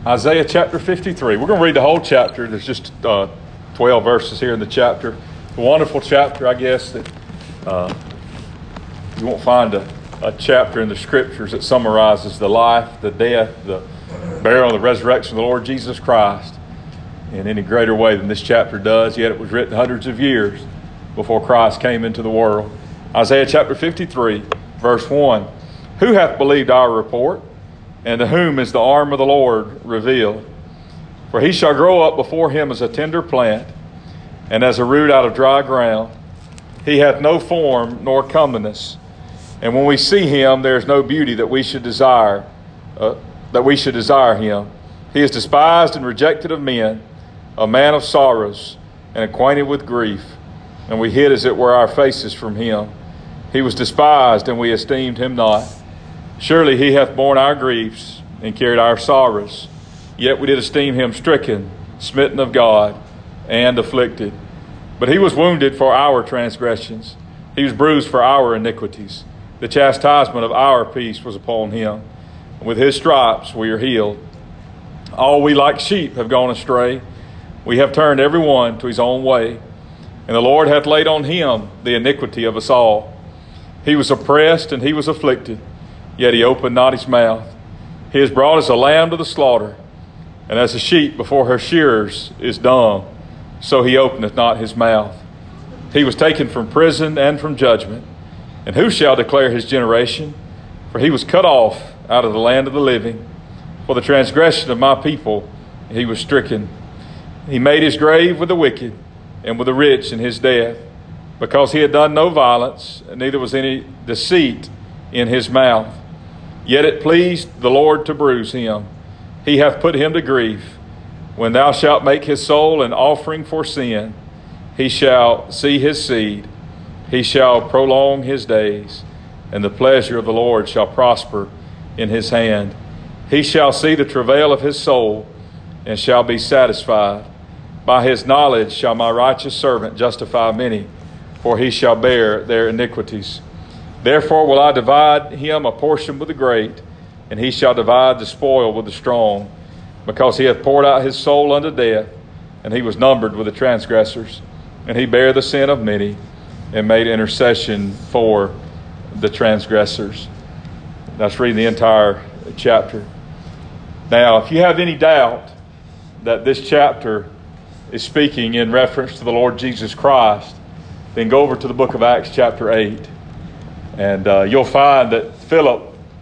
Isaiah chapter 53. We're going to read the whole chapter. There's just 12 verses here in the chapter. A wonderful chapter, I guess, that you won't find a chapter in the Scriptures that summarizes the life, the death, the burial, and the resurrection of the Lord Jesus Christ in any greater way than this chapter does, yet it was written hundreds of years before Christ came into the world. Isaiah chapter 53, verse 1. Who hath believed our report? And to whom is the arm of the Lord revealed? For he shall grow up before him as a tender plant, and as a root out of dry ground. He hath no form nor comeliness. And when we see him, there is no beauty that we should desire him. He is despised and rejected of men, a man of sorrows, and acquainted with grief. And we hid, as it were, our faces from him. He was despised, and we esteemed him not. Surely he hath borne our griefs and carried our sorrows. Yet we did esteem him stricken, smitten of God, and afflicted. But he was wounded for our transgressions. He was bruised for our iniquities. The chastisement of our peace was upon him. With his stripes we are healed. All we like sheep have gone astray. We have turned every one to his own way. And the Lord hath laid on him the iniquity of us all. He was oppressed and he was afflicted, yet he opened not his mouth. He is brought as a lamb to the slaughter, and as a sheep before her shearers is dumb, so he openeth not his mouth. He was taken from prison and from judgment. And who shall declare his generation? For he was cut off out of the land of the living. For the transgression of my people he was stricken. He made his grave with the wicked and with the rich in his death, because he had done no violence, and neither was any deceit in his mouth. Yet it pleased the Lord to bruise him. He hath put him to grief. When thou shalt make his soul an offering for sin, he shall see his seed. He shall prolong his days, and the pleasure of the Lord shall prosper in his hand. He shall see the travail of his soul, and shall be satisfied. By his knowledge shall my righteous servant justify many, for he shall bear their iniquities. Therefore will I divide him a portion with the great, and he shall divide the spoil with the strong, because he hath poured out his soul unto death, and he was numbered with the transgressors. And he bare the sin of many, and made intercession for the transgressors. That's reading the entire chapter. Now, if you have any doubt that this chapter is speaking in reference to the Lord Jesus Christ, then go over to the book of Acts chapter 8. And you'll find that Philip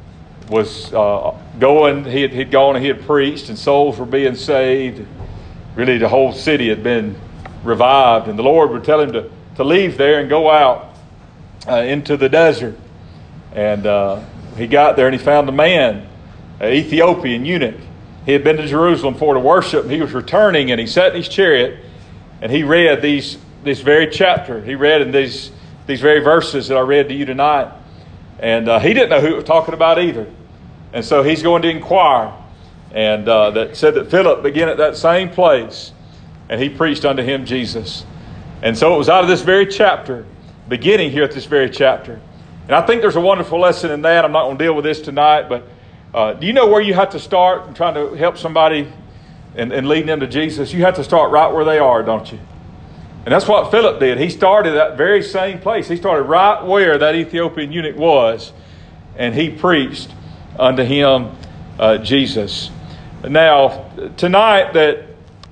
was going, he'd gone and he had preached, and souls were being saved. Really, the whole city had been revived. And the Lord would tell him to leave there and go out into the desert. And he got there and he found a man, an Ethiopian eunuch. He had been to Jerusalem for to worship. He was returning, and he sat in his chariot, and he read this very chapter. He read in these very verses that I read to you tonight. And he didn't know who it was talking about either. And so he's going to inquire. And that said that Philip began at that same place, and he preached unto him Jesus. And so it was out of this very chapter, beginning here at this very chapter. And I think there's a wonderful lesson in that. I'm not going to deal with this tonight, but do you know where you have to start in trying to help somebody and leading them to Jesus? You have to start right where they are, don't you? And that's what Philip did. He started at that very same place. He started right where that Ethiopian eunuch was, and he preached unto him Jesus. Now, tonight,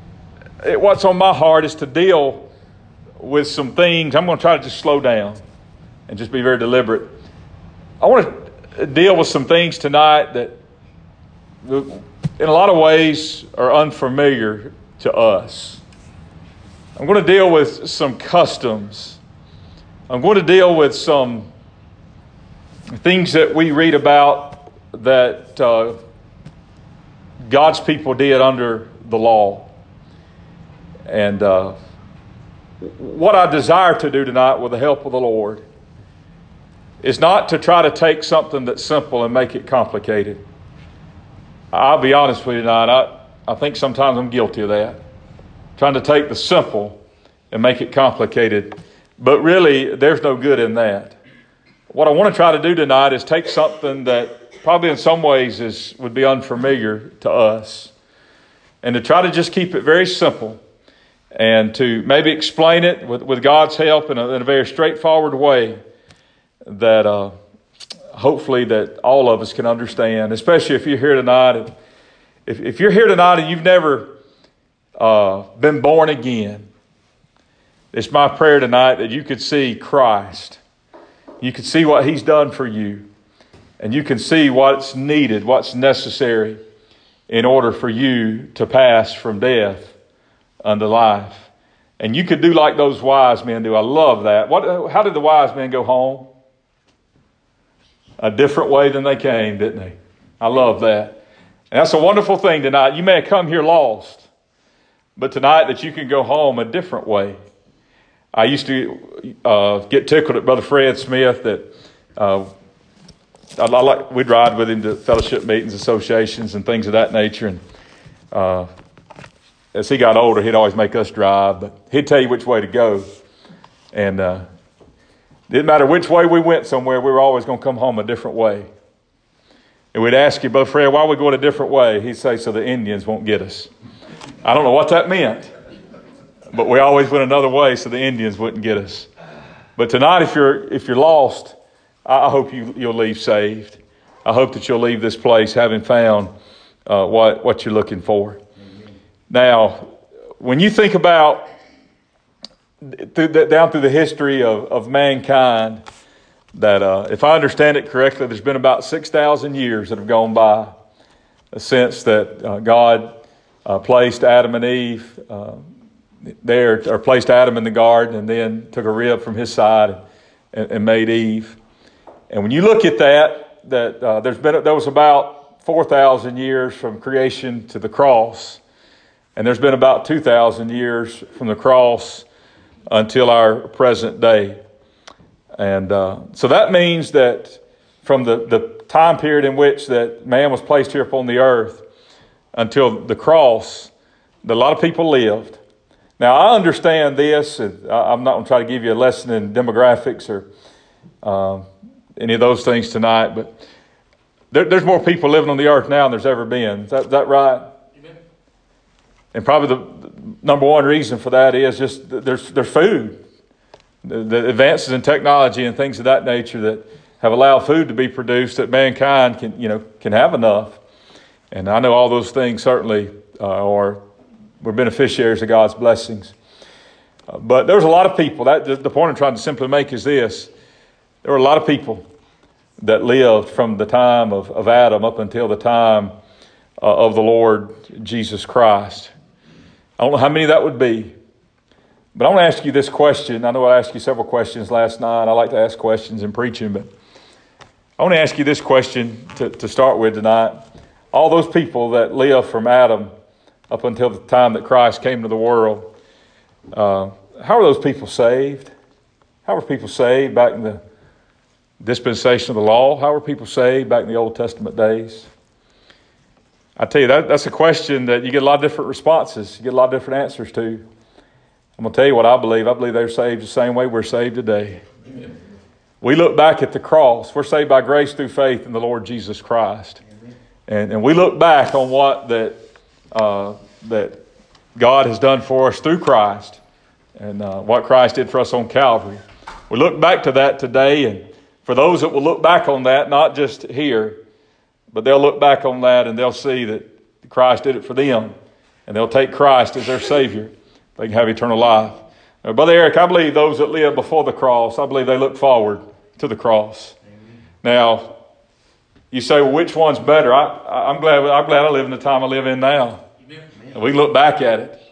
what's on my heart is to deal with some things. I'm going to try to just slow down and just be very deliberate. I want to deal with some things tonight that in a lot of ways are unfamiliar to us. I'm going to deal with some customs. I'm going to deal with some things that we read about that God's people did under the law. And what I desire to do tonight with the help of the Lord is not to try to take something that's simple and make it complicated. I'll be honest with you tonight, I think sometimes I'm guilty of that. Trying to take the simple and make it complicated. But really, there's no good in that. What I want to try to do tonight is take something that probably in some ways would be unfamiliar to us. and to try to just keep it very simple and to maybe explain it with God's help in a very straightforward way that hopefully that all of us can understand, especially if you're here tonight. If you're here tonight and you've never been born again, it's my prayer tonight that you could see Christ. You could see what He's done for you. And you can see what's needed, what's necessary in order for you to pass from death unto life. And you could do like those wise men do. I love that. How did the wise men go home? A different way than they came, didn't they? I love that. And that's a wonderful thing tonight. You may have come here lost, but tonight that you can go home a different way. I used to get tickled at Brother Fred Smith that we'd ride with him to fellowship meetings, associations, and things of that nature. And as he got older, he'd always make us drive, but he'd tell you which way to go. And didn't matter which way we went somewhere, we were always going to come home a different way. And we'd ask you, Brother Fred, why are we going a different way? He'd say, so the Indians won't get us. I don't know what that meant, but we always went another way so the Indians wouldn't get us. But tonight, if you're lost, I hope you'll leave saved. I hope that you'll leave this place having found what you're looking for. Amen. Now, when you think about down through the history of mankind, that if I understand it correctly, there's been about 6,000 years that have gone by since that God placed Adam and Eve there, or placed Adam in the garden, and then took a rib from his side and made Eve. And when you look at that there was about 4,000 years from creation to the cross, and there's been about 2,000 years from the cross until our present day. And so that means that from the time period in which that man was placed here upon the earth until the cross, that a lot of people lived. Now, I understand this, and I'm not going to try to give you a lesson in demographics or any of those things tonight, but there's more people living on the earth now than there's ever been. Is that right? Amen. And probably the number one reason for that is just there's food. The advances in technology and things of that nature that have allowed food to be produced that mankind can have enough. And I know all those things certainly we're beneficiaries of God's blessings. But there's a lot of people. The point I'm trying to simply make is this. There were a lot of people that lived from the time of Adam up until the time of the Lord Jesus Christ. I don't know how many that would be. But I want to ask you this question. I know I asked you several questions last night. I like to ask questions in preaching, but I want to ask you this question to start with tonight. All those people that lived from Adam up until the time that Christ came to the world, how are those people saved? How were people saved back in the dispensation of the law? How were people saved back in the Old Testament days? I tell you, that's a question that you get a lot of different responses. You get a lot of different answers to. I'm going to tell you what I believe. I believe they're saved the same way we're saved today. Amen. We look back at the cross. We're saved by grace through faith in the Lord Jesus Christ. And we look back on what that God has done for us through Christ and what Christ did for us on Calvary. We look back to that today, and for those that will look back on that, not just here, but they'll look back on that and they'll see that Christ did it for them, and they'll take Christ as their Savior. They can have eternal life. Now, Brother Eric, I believe those that live before the cross, I believe they look forward to the cross. Amen. Now, you say, well, which one's better? I'm glad I live in the time I live in now. Amen. And we look back at it.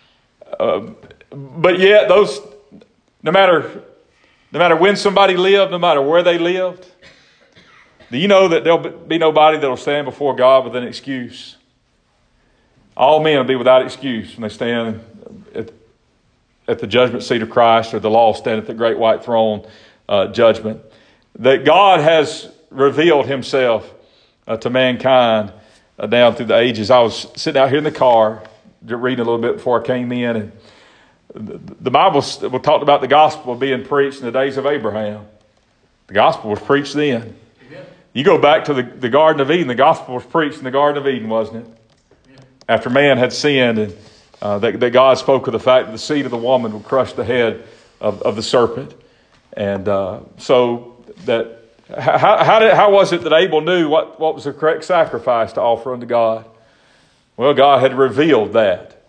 But yet, those, no matter when somebody lived, no matter where they lived, do you know that there'll be nobody that will stand before God with an excuse? All men will be without excuse when they stand at the judgment seat of Christ, or the law stand at the great white throne judgment. That God has revealed Himself to mankind down through the ages. I was sitting out here in the car reading a little bit before I came in, and the Bible talked about the gospel being preached in the days of Abraham. The gospel was preached then. Amen. You go back to the Garden of Eden, the gospel was preached in the Garden of Eden, wasn't it? after man had sinned, and that God spoke of the fact that the seed of the woman would crush the head of the serpent. And so that how was it that Abel knew what was the correct sacrifice to offer unto God? Well, God had revealed that.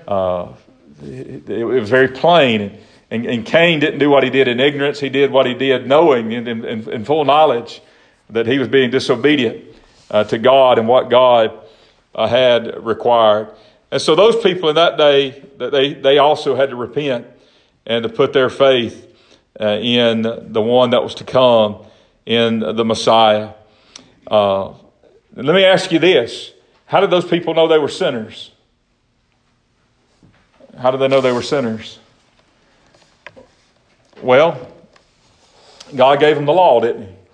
It was very plain. And Cain didn't do what he did in ignorance. He did what he did knowing in full knowledge that he was being disobedient to God and what God had required. And so those people in that day, they also had to repent and to put their faith in the one that was to come, in the Messiah. Let me ask you this. How did those people know they were sinners? How did they know they were sinners? Well, God gave them the law, didn't He?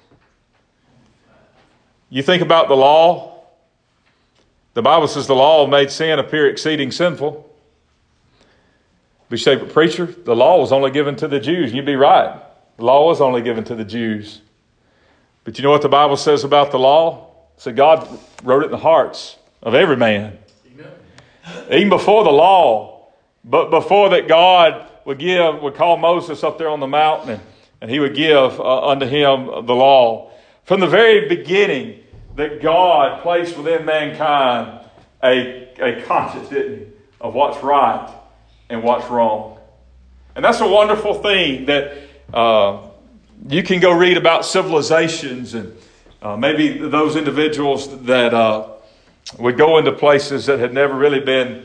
You think about the law. The Bible says the law made sin appear exceeding sinful. But you say, but preacher, the law was only given to the Jews. And you'd be right. The law was only given to the Jews. But you know what the Bible says about the law? It said God wrote it in the hearts of every man. Amen. Even before the law, but before that God would call Moses up there on the mountain, and he would give unto him the law. From the very beginning, that God placed within mankind a conscience, didn't He, of what's right and what's wrong. And that's a wonderful thing that you can go read about civilizations and maybe those individuals that would go into places that had never really been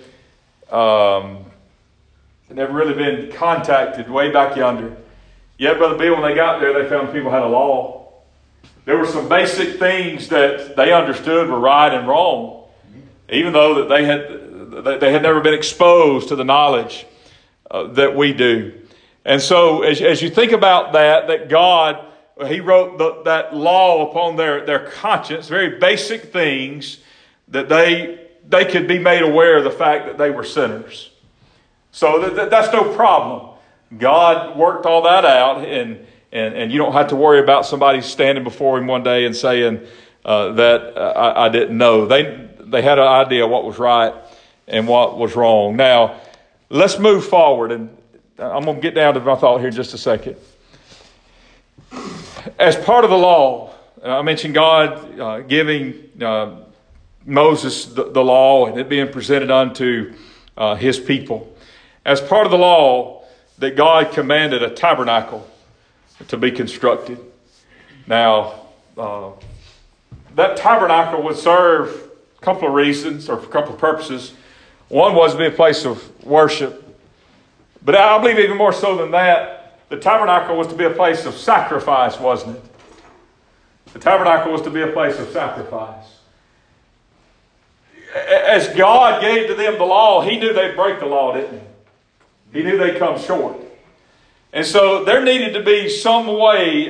contacted way back yonder. Yet, Brother Bill, when they got there, they found people had a law. There were some basic things that they understood were right and wrong, even though that they had never been exposed to the knowledge that we do. And so, as you think about that God, He wrote that law upon their conscience, very basic things that they could be made aware of the fact that they were sinners. So that's no problem. God worked all that out, and you don't have to worry about somebody standing before Him one day and saying that I didn't know. They had an idea what was right and what was wrong. Now, let's move forward, and I'm going to get down to my thought here in just a second. As part of the law, I mentioned God giving Moses the law and it being presented unto His people. As part of the law, that God commanded a tabernacle to be constructed. Now, that tabernacle would serve a couple of reasons or a couple of purposes. One was to be a place of worship. But I believe even more so than that, the tabernacle was to be a place of sacrifice, wasn't it? The tabernacle was to be a place of sacrifice. As God gave to them the law, He knew they'd break the law, didn't He? He knew they'd come short. And so there needed to be some way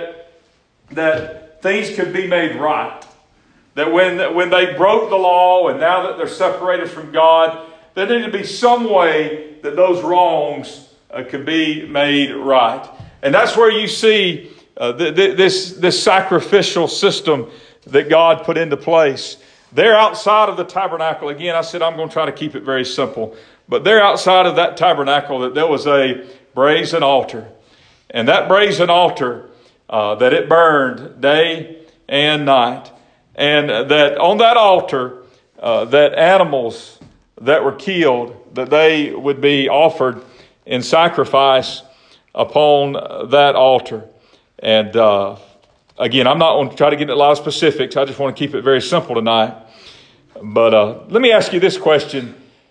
that things could be made right. That when they broke the law and now that they're separated from God, there needed to be some way that those wrongs could be made right. And that's where you see this sacrificial system that God put into place. They're outside of the tabernacle. Again, I said I'm going to try to keep it very simple. But there outside of that tabernacle, that there was a brazen altar. And that brazen altar, that it burned day and night. And that on that altar, that animals that were killed, that they would be offered in sacrifice upon that altar. And again, I'm not going to try to get into a lot of specifics. I just want to keep it very simple tonight. But let me ask you this question.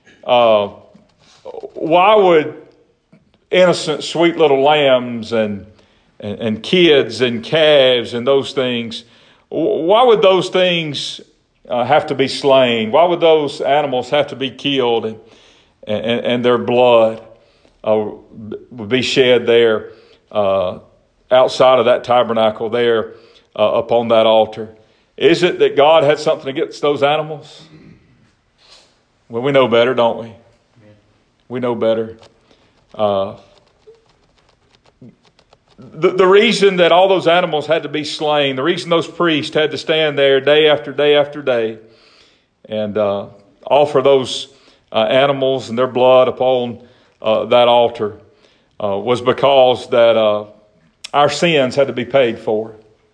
Why would innocent, sweet little lambs and kids and calves and those things, why would those things have to be slain? Why would those animals have to be killed and their blood would be shed there outside of that tabernacle there upon that altar? Is it that God had something against those animals? Well, we know better, don't we? We know better. The reason that all those animals had to be slain, the reason those priests had to stand there day after day after day and offer those animals and their blood upon that altar was because that our sins had to be paid for.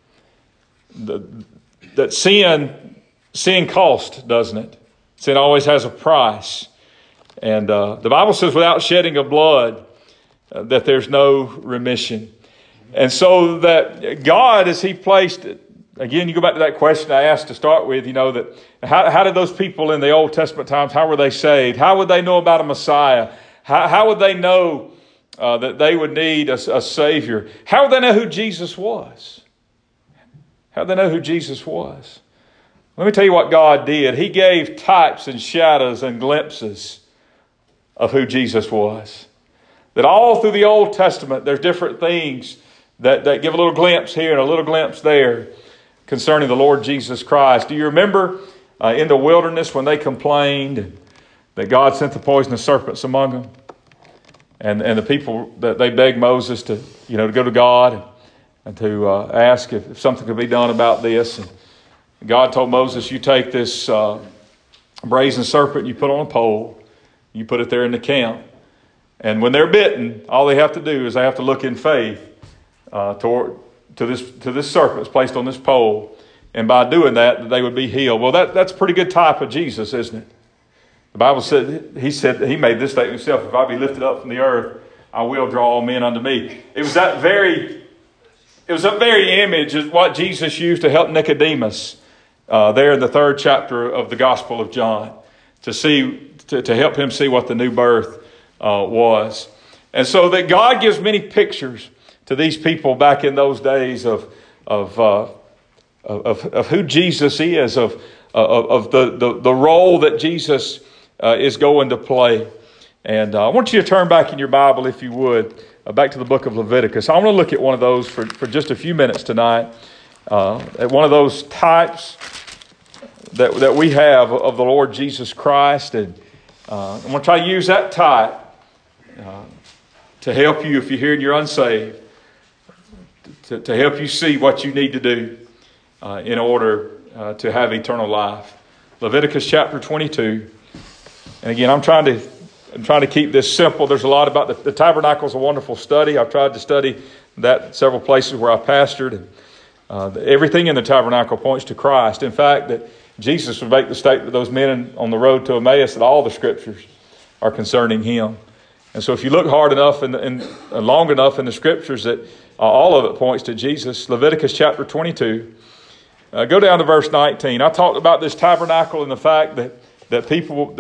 That sin cost, doesn't it? Sin always has a price. And the Bible says without shedding of blood, that there's no remission. And so that God, as He placed it, again, you go back to that question I asked to start with, that how did those people in the Old Testament times, how were they saved? How would they know about a Messiah? How would they know that they would need a Savior? How would they know who Jesus was? How would they know who Jesus was? Let me tell you what God did. He gave types and shadows and glimpses of who Jesus was. That all through the Old Testament, there's different things that give a little glimpse here and a little glimpse there concerning the Lord Jesus Christ. Do you remember in the wilderness when they complained that God sent the poisonous serpents among them? And the people, that they begged Moses to go to God and to ask if something could be done about this. And God told Moses, you take this brazen serpent, you put on a pole, you put it there in the camp. And when they're bitten, all they have to do is they have to look in faith to this serpent that's placed on this pole. And by doing that, they would be healed. Well, that's a pretty good type of Jesus, isn't it? The Bible said, he made this statement himself, if I be lifted up from the earth, I will draw all men unto me. It was that very image of what Jesus used to help Nicodemus there in the 3rd chapter of the Gospel of John to help him see what the new birth was. And so that God gives many pictures to these people back in those days of who Jesus is, of the role that Jesus is going to play. And I want you to turn back in your Bible, if you would, back to the book of Leviticus. I want to look at one of those for just a few minutes tonight. At one of those types that we have of the Lord Jesus Christ. And I'm going to try to use that type to help you if you're here and you're unsaved, to help you see what you need to do in order to have eternal life. Leviticus chapter 22. And again, I'm trying to keep this simple. There's a lot about the tabernacle is a wonderful study. I've tried to study that several places where I pastored. And everything in the tabernacle points to Christ. In fact, that Jesus would make the statement to those men on the road to Emmaus that all the Scriptures are concerning Him. And so if you look hard enough and long enough in the Scriptures, that all of it points to Jesus. Leviticus chapter 22. Go down to verse 19. I talked about this tabernacle and the fact that people,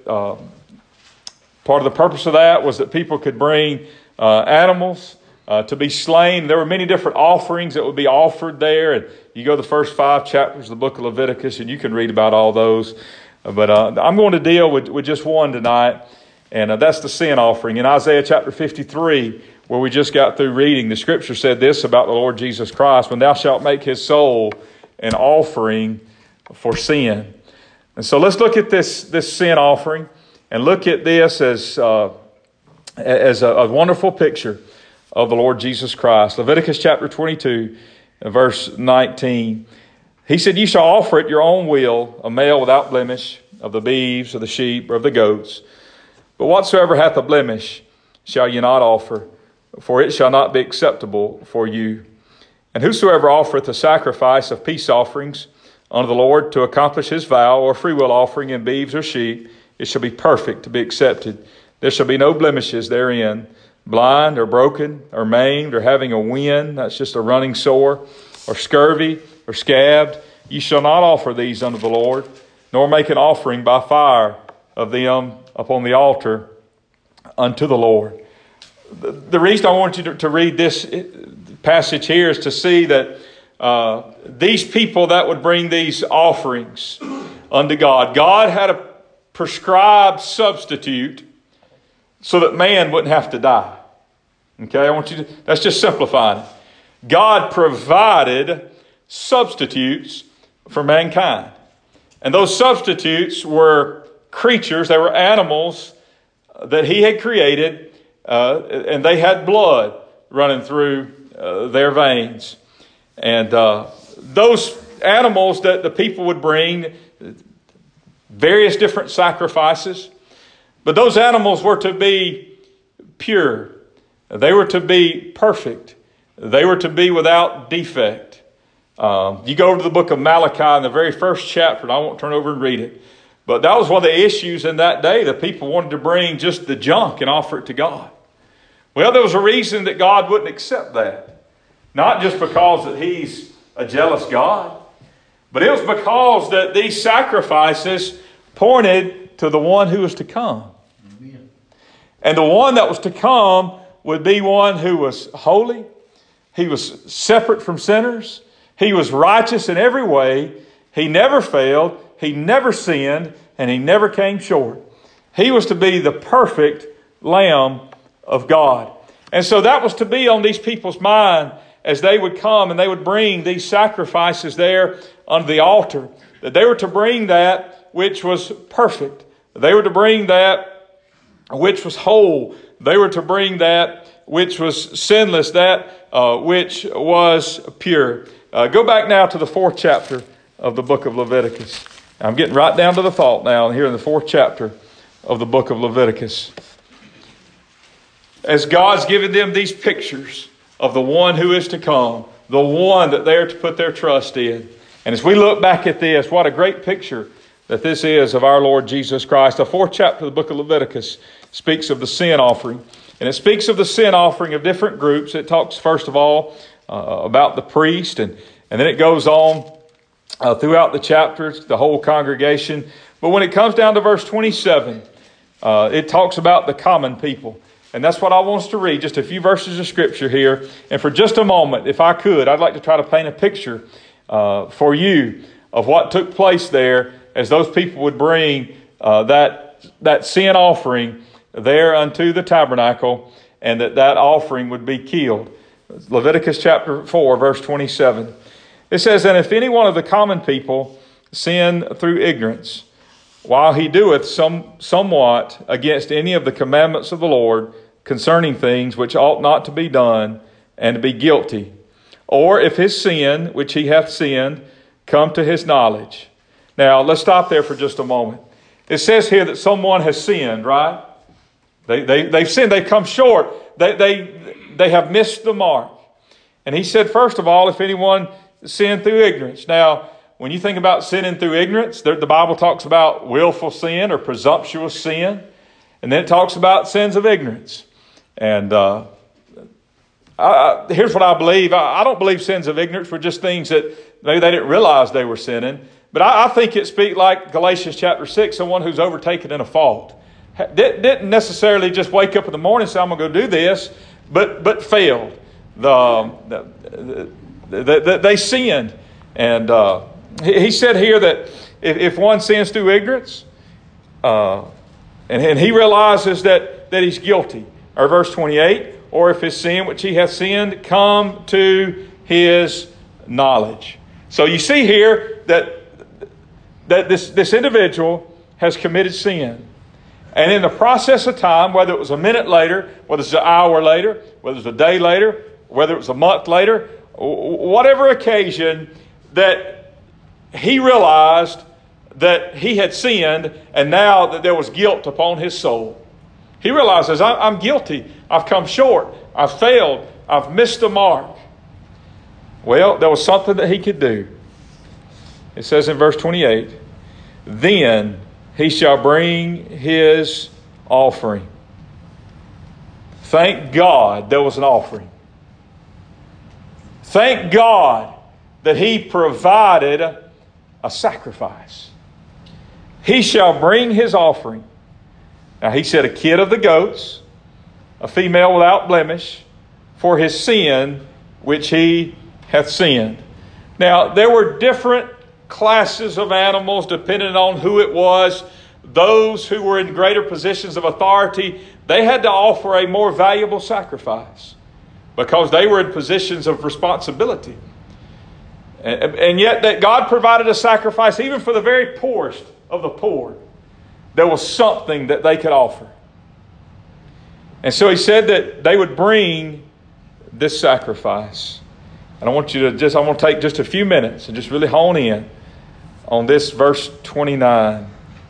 part of the purpose of that was that people could bring animals to be slain. There were many different offerings that would be offered there. And you go to the first 5 chapters of the book of Leviticus and you can read about all those. But I'm going to deal with just one tonight. And that's the sin offering. In Isaiah chapter 53, where we just got through reading, the Scripture said this about the Lord Jesus Christ: when thou shalt make His soul an offering for sin. And so let's look at this sin offering and look at this as a wonderful picture of the Lord Jesus Christ. Leviticus chapter 22, verse 19. He said, "You shall offer at your own will a male without blemish of the beeves, of the sheep, or of the goats. But whatsoever hath a blemish shall ye not offer, for it shall not be acceptable for you. And whosoever offereth a sacrifice of peace offerings unto the Lord to accomplish his vow, or freewill offering in beeves or sheep, it shall be perfect to be accepted. There shall be no blemishes therein, blind or broken or maimed or having a wind," that's just a running sore, "or scurvy or scabbed. Ye shall not offer these unto the Lord, nor make an offering by fire of them upon the altar unto the Lord." The reason I want you to read this passage here is to see that these people that would bring these offerings unto God, God had a prescribed substitute so that man wouldn't have to die. Okay, that's just simplifying it. God provided substitutes for mankind. And those substitutes were creatures, they were animals that He had created, and they had blood running through their veins. And those animals that the people would bring, various different sacrifices. But those animals were to be pure. They were to be perfect. They were to be without defect. You go to the book of Malachi in the very first chapter, and I won't turn over and read it. But that was one of the issues in that day. The people wanted to bring just the junk and offer it to God. Well, there was a reason that God wouldn't accept that. Not just because that He's a jealous God, but it was because that these sacrifices pointed to the one who was to come. Amen. And the one that was to come would be one who was holy. He was separate from sinners. He was righteous in every way. He never failed. He never sinned. And He never came short. He was to be the perfect Lamb of God. And so that was to be on these people's mind as they would come and they would bring these sacrifices there on the altar. That they were to bring that which was perfect. They were to bring that which was whole. They were to bring that which was sinless, that which was pure. Go back now to the 4th chapter of the book of Leviticus. I'm getting right down to the thought now here in the 4th chapter of the book of Leviticus. As God's given them these pictures of the one who is to come, the one that they are to put their trust in. And as we look back at this, what a great picture that this is of our Lord Jesus Christ. The 4th chapter of the book of Leviticus speaks of the sin offering. And it speaks of the sin offering of different groups. It talks first of all about the priest, and then it goes on throughout the chapters, the whole congregation. But when it comes down to verse 27, it talks about the common people. And that's what I want us to read, just a few verses of Scripture here. And for just a moment, if I could, I'd like to try to paint a picture for you of what took place there as those people would bring that sin offering there unto the tabernacle, and that offering would be killed. Leviticus chapter 4, verse 27. It says, "And if any one of the common people sin through ignorance, while he doeth somewhat against any of the commandments of the Lord concerning things which ought not to be done, and to be guilty, or if his sin, which he hath sinned, come to his knowledge." Now, let's stop there for just a moment. It says here that someone has sinned, right? They've sinned. They've come short. They have missed the mark. And he said, first of all, if anyone sinned through ignorance. Now, when you think about sinning through ignorance, the Bible talks about willful sin or presumptuous sin. And then it talks about sins of ignorance. And here's what I believe. I don't believe sins of ignorance were just things that maybe they didn't realize they were sinning. But I think it speaks like Galatians chapter 6, someone who's overtaken in a fault. Didn't necessarily just wake up in the morning and say, I'm going to go do this, but failed. They sinned. And he said here that if one sins through ignorance, and he realizes that he's guilty, or verse 28, or if his sin which he hath sinned come to his knowledge. So you see here that this individual has committed sin. And in the process of time, whether it was a minute later, whether it's an hour later, whether it's a day later, whether it was a month later, whatever occasion, that he realized that he had sinned, and now that there was guilt upon his soul. He realizes, I'm guilty. I've come short. I've failed. I've missed the mark. Well, there was something that he could do. It says in verse 28, "Then he shall bring his offering." Thank God there was an offering. Thank God that he provided a sacrifice. He shall bring his offering. Now he said a kid of the goats, a female without blemish, for his sin which he hath sinned. Now there were different classes of animals depending on who it was. Those who were in greater positions of authority, they had to offer a more valuable sacrifice because they were in positions of responsibility. And yet that God provided a sacrifice even for the very poorest of the poor. There was something that they could offer. And so he said that they would bring this sacrifice. And I want to take just a few minutes and just really hone in on this verse 29.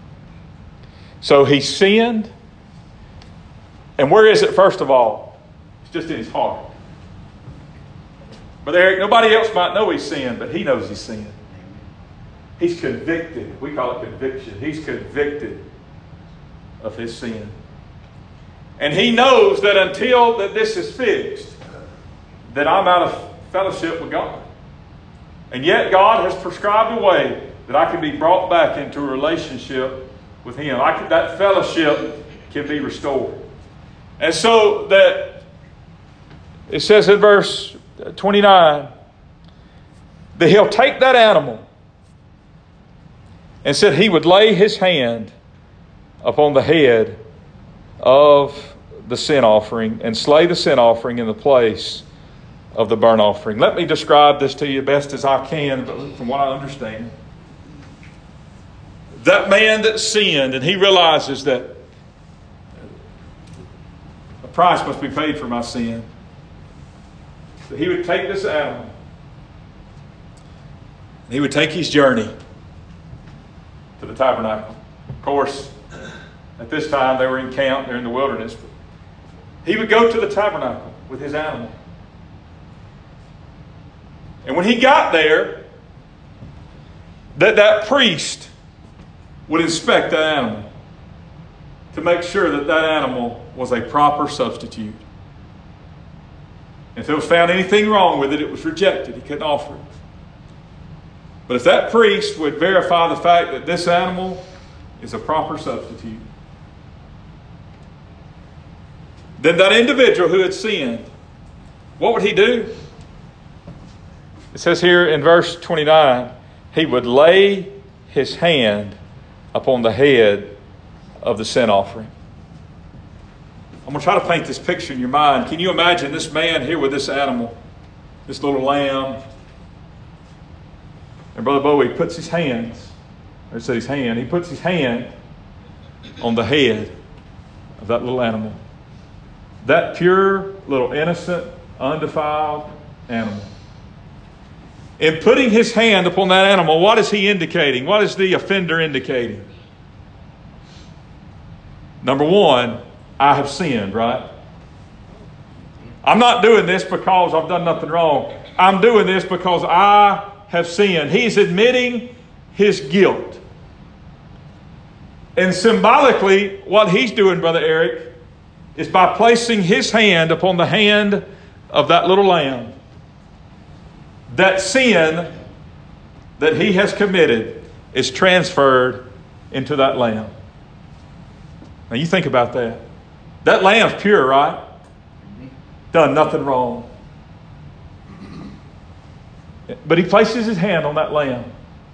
So he sinned. And where is it, first of all? It's just in his heart. But Eric, nobody else might know he's sinned, but he knows he's sinned. He's convicted. We call it conviction. He's convicted of his sin. And he knows that until that this is fixed, that I'm out of fellowship with God. And yet God has prescribed a way that I can be brought back into a relationship with Him. That fellowship can be restored. And so that it says in verse 29 that He'll take that animal and said He would lay His hand upon the head of the sin offering and slay the sin offering in the place of the burnt offering. Let me describe this to you best as I can from what I understand. That man that sinned, and he realizes that a price must be paid for my sin. So he would take this animal. He would take his journey to the tabernacle. Of course, at this time they were encamped, they're in the wilderness. But he would go to the tabernacle with his animal. And when he got there, that priest would inspect that animal to make sure that that animal was a proper substitute. If there was found anything wrong with it, it was rejected. He couldn't offer it. But if that priest would verify the fact that this animal is a proper substitute, then that individual who had sinned, what would he do? It says here in verse 29, he would lay his hand upon the head of the sin offering. I'm going to try to paint this picture in your mind. Can you imagine this man here with this animal, this little lamb? And Brother Bowie puts his hands, or it says his hand, he puts his hand on the head of that little animal. That pure, little innocent, undefiled animal. In putting his hand upon that animal, what is he indicating? What is the offender indicating? Number one, I have sinned, right? I'm not doing this because I've done nothing wrong. I'm doing this because I have sinned. He's admitting his guilt. And symbolically, what he's doing, Brother Eric, is by placing his hand upon the hand of that little lamb, that sin that he has committed is transferred into that lamb. Now you think about that. That lamb's pure, right? Done nothing wrong. But he places his hand on that lamb.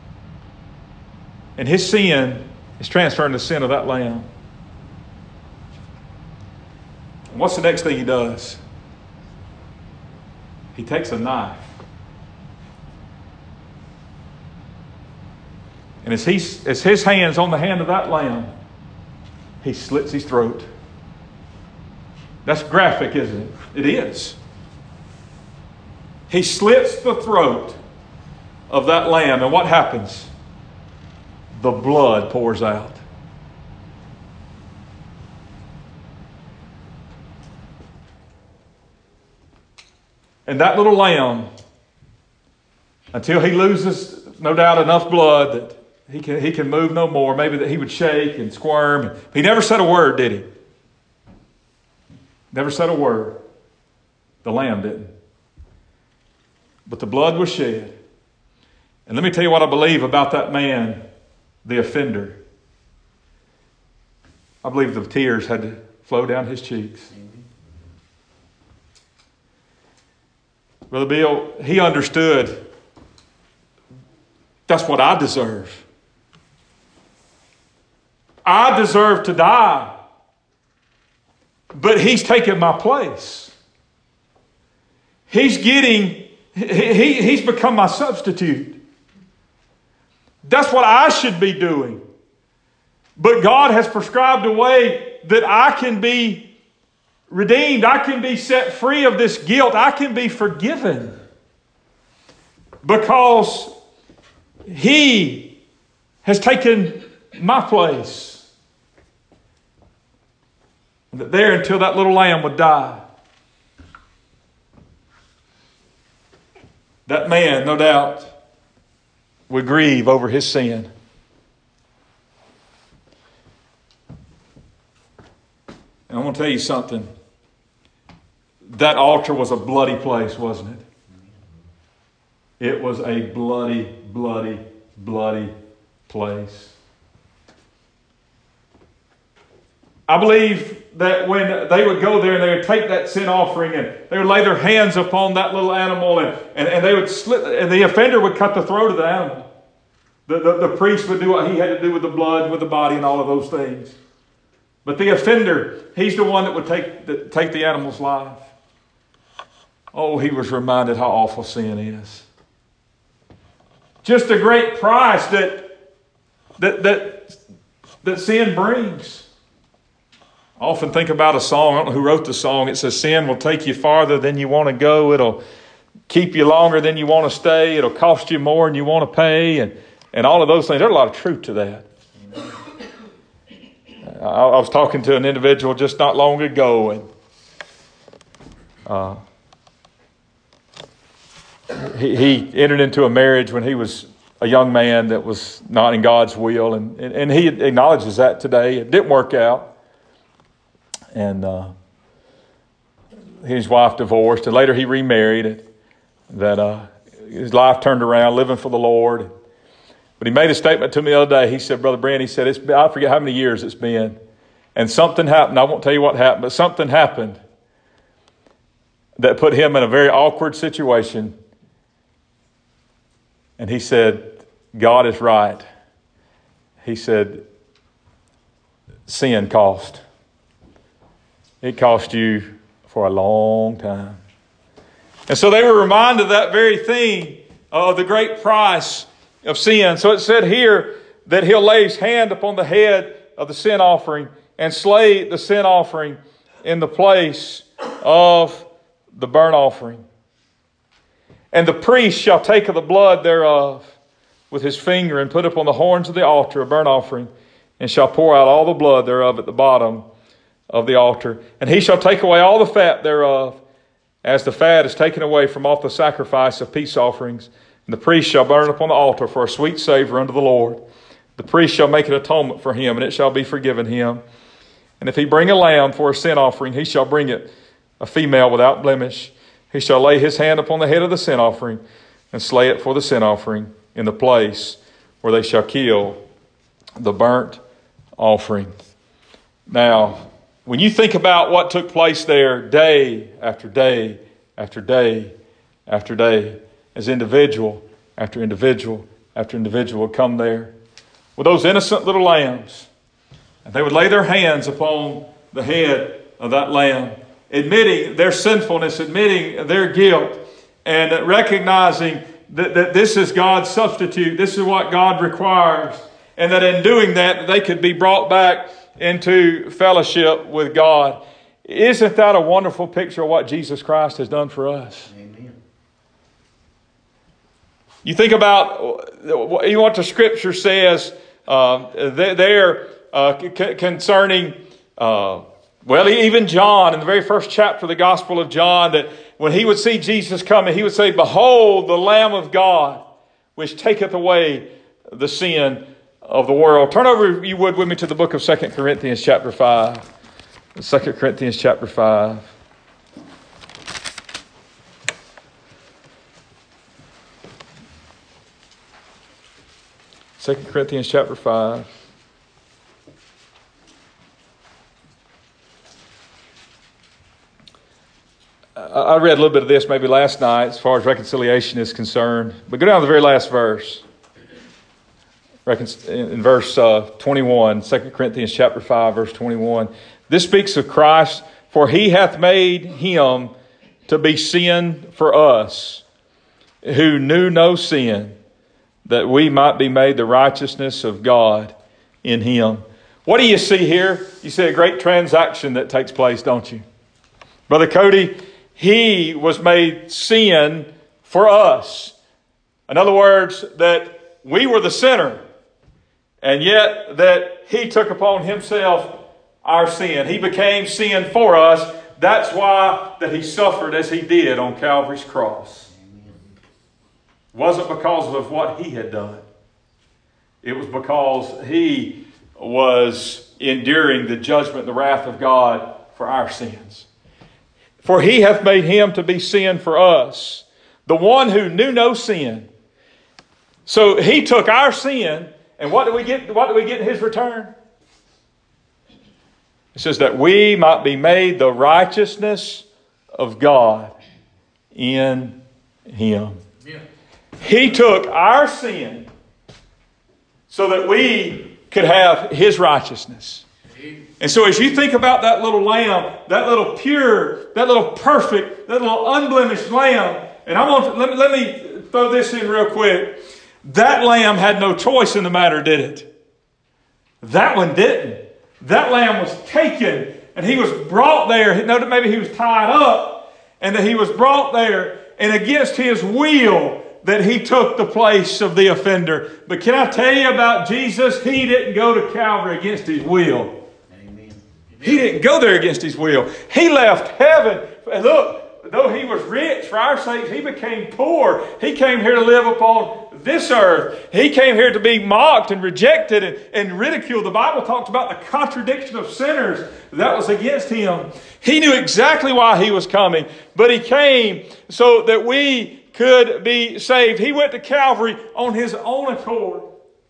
And his sin is transferring the sin of that lamb. And what's the next thing he does? He takes a knife. And as his hand's on the hand of that lamb, he slits his throat. That's graphic, isn't it? It is. He slits the throat of that lamb, and what happens? The blood pours out. And that little lamb, until he loses, no doubt, enough blood that he can move no more, maybe that he would shake and squirm. He never said a word, did he? Never said a word. The lamb didn't. But the blood was shed. And let me tell you what I believe about that man, the offender. I believe the tears had to flow down his cheeks. Brother Bill, he understood that's what I deserve. I deserve to die. But he's taken my place. He's become my substitute. That's what I should be doing. But God has prescribed a way that I can be redeemed. I can be set free of this guilt. I can be forgiven. Because He has taken my place. That there until that little lamb would die, that man, no doubt, would grieve over his sin. And I want to tell you something. That altar was a bloody place, wasn't it? It was a bloody, bloody, bloody place. I believe that when they would go there and they would take that sin offering and they would lay their hands upon that little animal and they would slit, and the offender would cut the throat of the animal. The priest would do what he had to do with the blood, with the body, and all of those things. But the offender, he's the one that would take the animal's life. Oh, he was reminded how awful sin is. Just the great price that sin brings. I often think about a song. I don't know who wrote the song. It says, sin will take you farther than you want to go. It'll keep you longer than you want to stay. It'll cost you more than you want to pay. And all of those things. There's a lot of truth to that. I was talking to an individual just not long ago, and he entered into a marriage when he was a young man that was not in God's will, and he acknowledges that today. It didn't work out. And his wife divorced, and later he remarried. His life turned around, living for the Lord. But he made a statement to me the other day. He said, Brother Brent, he said, I forget how many years it's been. And something happened. I won't tell you what happened, but something happened that put him in a very awkward situation. And he said, God is right. He said, sin cost. It cost you for a long time. And so they were reminded of that very thing, of the great price of sin. So it said here that he'll lay his hand upon the head of the sin offering and slay the sin offering in the place of the burnt offering. And the priest shall take of the blood thereof with his finger and put upon the horns of the altar a burnt offering, and shall pour out all the blood thereof at the bottom of the altar. And he shall take away all the fat thereof, as the fat is taken away from off the sacrifice of peace offerings. And the priest shall burn it upon the altar for a sweet savor unto the Lord. The priest shall make an atonement for him, and it shall be forgiven him. And if he bring a lamb for a sin offering, he shall bring it a female without blemish. He shall lay his hand upon the head of the sin offering and slay it for the sin offering in the place where they shall kill the burnt offering. Now, when you think about what took place there day after day after day after day, as individual after individual after individual would come there with those innocent little lambs, and they would lay their hands upon the head of that lamb, admitting their sinfulness, admitting their guilt, and recognizing that this is God's substitute, this is what God requires, and that in doing that, they could be brought back into fellowship with God. Isn't that a wonderful picture of what Jesus Christ has done for us? Amen. You think about what the Scripture says concerning, even John, in the very first chapter of the Gospel of John, that when he would see Jesus coming, he would say, "Behold, the Lamb of God, which taketh away the sin of the world." Turn over, if you would, with me to the book of 2 Corinthians chapter 5. 2 Corinthians chapter 5. Second Corinthians chapter 5. I read a little bit of this maybe last night as far as reconciliation is concerned. But go down to the very last verse. In verse 21, 2 Corinthians chapter 5, verse 21. This speaks of Christ, for he hath made him to be sin for us, who knew no sin, that we might be made the righteousness of God in him. What do you see here? You see a great transaction that takes place, don't you? Brother Cody, he was made sin for us. In other words, that we were the sinner, and yet that he took upon himself our sin. He became sin for us. That's why that He suffered as He did on Calvary's cross. It wasn't because of what He had done. It was because He was enduring the judgment, the wrath of God for our sins. For He hath made Him to be sin for us, the one who knew no sin. So He took our sin, and what do we get? What do we get in His return? It says that we might be made the righteousness of God in Him. Yeah. He took our sin so that we could have His righteousness. And so as you think about that little lamb, that little pure, that little perfect, that little unblemished lamb, and let me throw this in real quick. That lamb had no choice in the matter, did it? That one didn't. That lamb was taken and he was brought there. Note that maybe he was tied up and that he was brought there, and against his will that he took the place of the offender. But can I tell you about Jesus? He didn't go to Calvary against his will. Amen. He didn't go there against his will. He left heaven. And look, though he was rich for our sakes, he became poor. He came here to live upon this earth. He came here to be mocked and rejected and ridiculed. The Bible talks about the contradiction of sinners that was against him. He knew exactly why he was coming, but he came so that we could be saved. He went to Calvary on his own accord.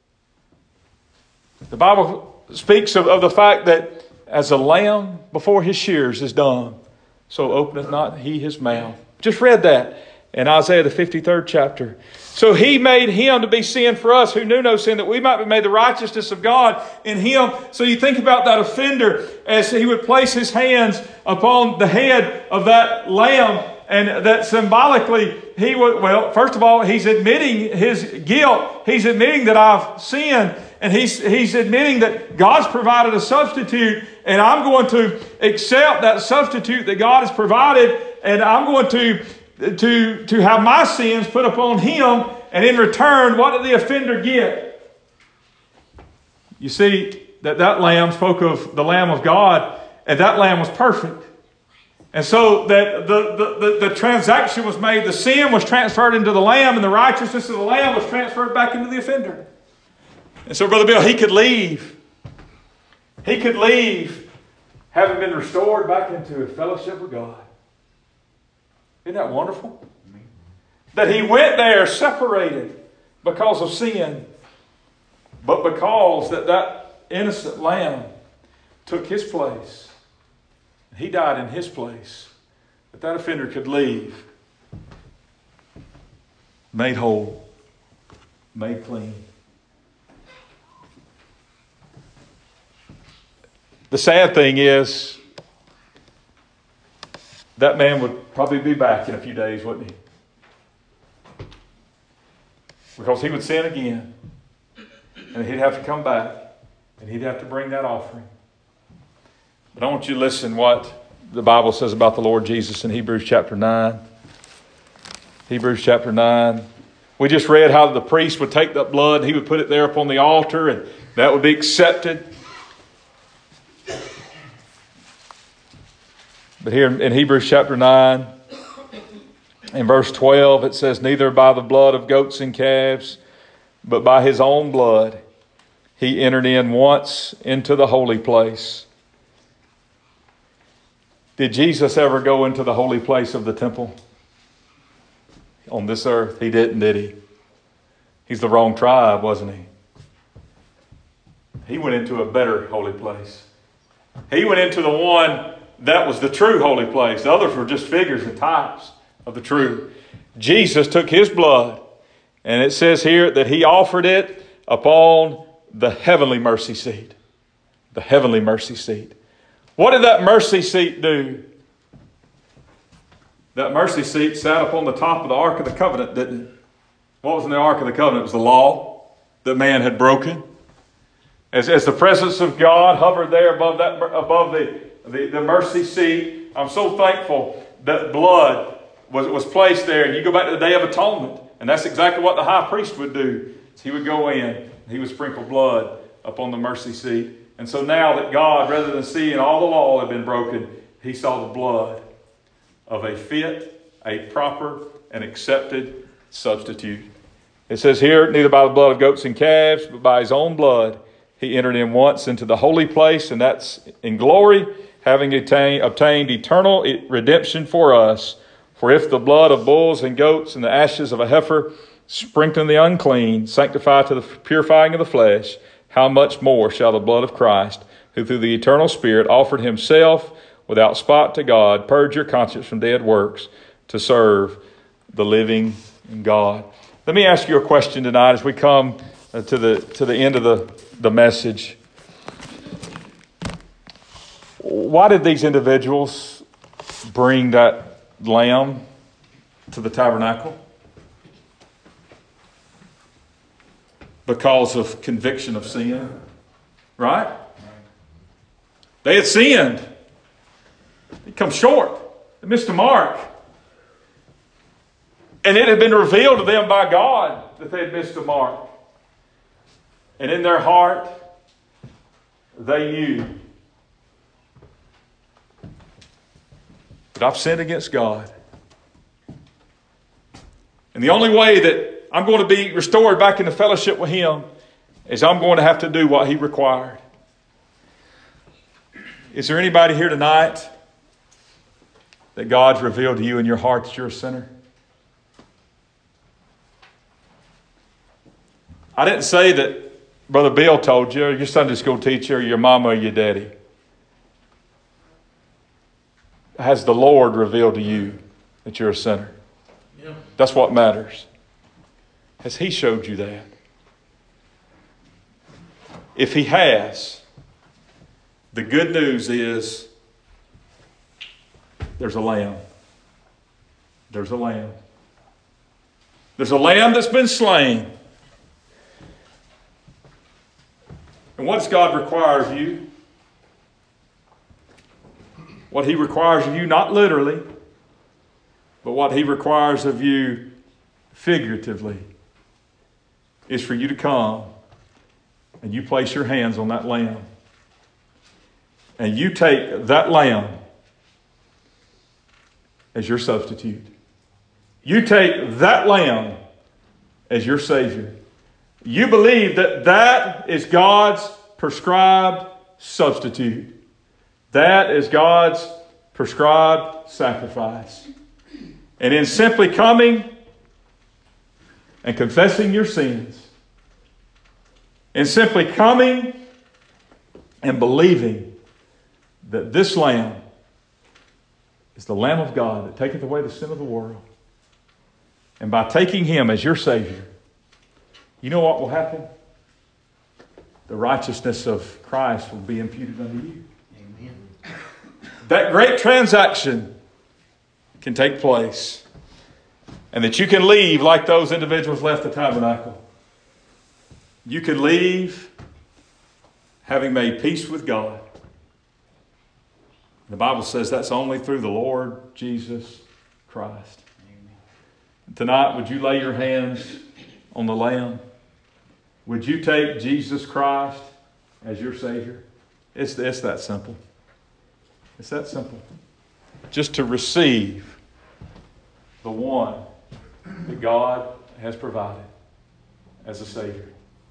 The Bible speaks of the fact that as a lamb before his shears is dumb, so openeth not he his mouth. Just read that in Isaiah the 53rd chapter. So He made Him to be sin for us who knew no sin, that we might be made the righteousness of God in Him. So you think about that offender as he would place his hands upon the head of that lamb, and that symbolically he would, well, first of all, he's admitting his guilt. He's admitting that I've sinned. And he's admitting that God's provided a substitute, and I'm going to accept that substitute that God has provided, and I'm going to have my sins put upon Him. And in return, what did the offender get? You see, that lamb spoke of the Lamb of God, and that lamb was perfect. And so that the transaction was made, the sin was transferred into the lamb, and the righteousness of the lamb was transferred back into the offender. And so, Brother Bill, he could leave. He could leave having been restored back into a fellowship with God. Isn't that wonderful? That he went there separated because of sin, but because that innocent lamb took his place. He died in his place. That offender could leave made whole, made clean. The sad thing is, that man would probably be back in a few days, wouldn't he? Because he would sin again. And he'd have to come back. And he'd have to bring that offering. But I want you to listen what the Bible says about the Lord Jesus in Hebrews chapter 9. Hebrews chapter 9. We just read how the priest would take that blood and he would put it there upon the altar, and that would be accepted. But here in Hebrews chapter 9, in verse 12, it says, neither by the blood of goats and calves, but by His own blood, He entered in once into the holy place. Did Jesus ever go into the holy place of the temple on this earth? He didn't, did He? He's the wrong tribe, wasn't He? He went into a better holy place. He went into the one that was the true holy place. The others were just figures and types of the true. Jesus took His blood, and it says here that He offered it upon the heavenly mercy seat. The heavenly mercy seat. What did that mercy seat do? That mercy seat sat upon the top of the Ark of the Covenant, didn't it? What was in the Ark of the Covenant? It was the law that man had broken. As the presence of God hovered there above the mercy seat, I'm so thankful that blood was placed there. And you go back to the Day of Atonement, and that's exactly what the high priest would do. He would go in, he would sprinkle blood upon the mercy seat, And so now that God, rather than seeing all the law had been broken, he saw the blood of a fit, a proper, and accepted substitute. It says here, neither by the blood of goats and calves, but by his own blood, he entered in once into the holy place, and that's in glory, having obtained eternal redemption for us. For if the blood of bulls and goats and the ashes of a heifer sprinkling the unclean sanctify to the purifying of the flesh, how much more shall the blood of Christ, who through the eternal Spirit offered himself without spot to God, purge your conscience from dead works to serve the living God. Let me ask you a question tonight as we come to the end of the message. Why did these individuals bring that lamb to the tabernacle? Because of conviction of sin, right? They had sinned. They come short. They missed the mark. And it had been revealed to them by God that they had missed the mark. And in their heart, they knew that I've sinned against God. And the only way that I'm going to be restored back into fellowship with him is I'm going to have to do what he required. Is there anybody here tonight that God's revealed to you in your heart that you're a sinner? I didn't say that Brother Bill told you, or your Sunday school teacher, or your mama, or your daddy. Has the Lord revealed to you that you're a sinner? Yeah. That's what matters. Has he showed you that? If he has, the good news is there's a lamb. There's a lamb. There's a lamb that's been slain. And what does God require of you? What he requires of you, not literally, but what he requires of you figuratively, is for you to come and you place your hands on that lamb. And you take that lamb as your substitute. You take that lamb as your Savior. You believe that that is God's prescribed substitute. That is God's prescribed sacrifice. And in simply coming and confessing your sins, and simply coming and believing that this Lamb is the Lamb of God that taketh away the sin of the world, and by taking him as your Savior, you know what will happen? The righteousness of Christ will be imputed unto you. Amen. That great transaction can take place, and that you can leave like those individuals left the tabernacle. You can leave having made peace with God. The Bible says that's only through the Lord Jesus Christ. Amen. Tonight, would you lay your hands on the Lamb? Would you take Jesus Christ as your Savior? It's that simple. It's that simple. Just to receive the one that God has provided as a Savior.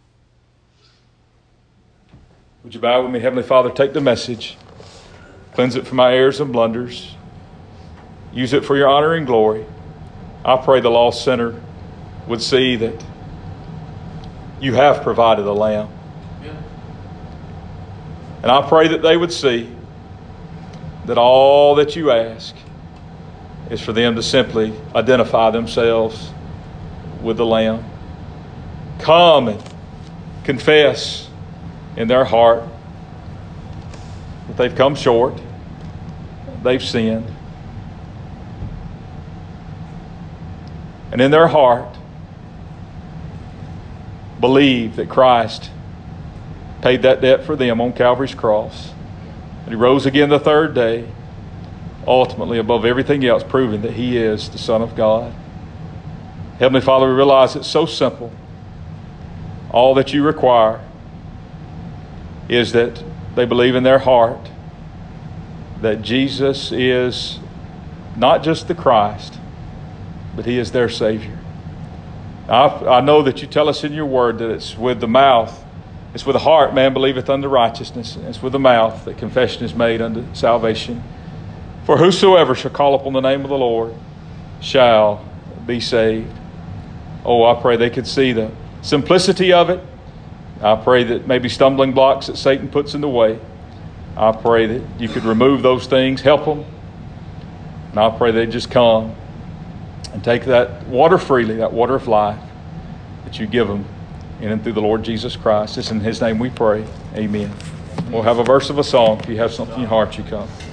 Would you bow with me? Heavenly Father, take the message. Cleanse it from my errors and blunders. Use it for your honor and glory. I pray the lost sinner would see that you have provided a lamb. Yeah. And I pray that they would see that all that you ask is for them to simply identify themselves with the lamb. Come and confess in their heart that they've come short, they've sinned. And in their heart, believe that Christ paid that debt for them on Calvary's cross. And he rose again the third day, ultimately above everything else, proving that he is the Son of God. Heavenly Father, we realize it's so simple. All that you require is that they believe in their heart that Jesus is not just the Christ, but He is their Savior. I know that you tell us in your word that it's with the mouth, it's with the heart man believeth unto righteousness, and it's with the mouth that confession is made unto salvation. For whosoever shall call upon the name of the Lord shall be saved. Oh, I pray they could see the simplicity of it. I pray that maybe stumbling blocks that Satan puts in the way, I pray that you could remove those things, help them. And I pray they just come and take that water freely, that water of life that you give them in and through the Lord Jesus Christ. It's in His name we pray. Amen. We'll have a verse of a song. If you have something in your heart, you come.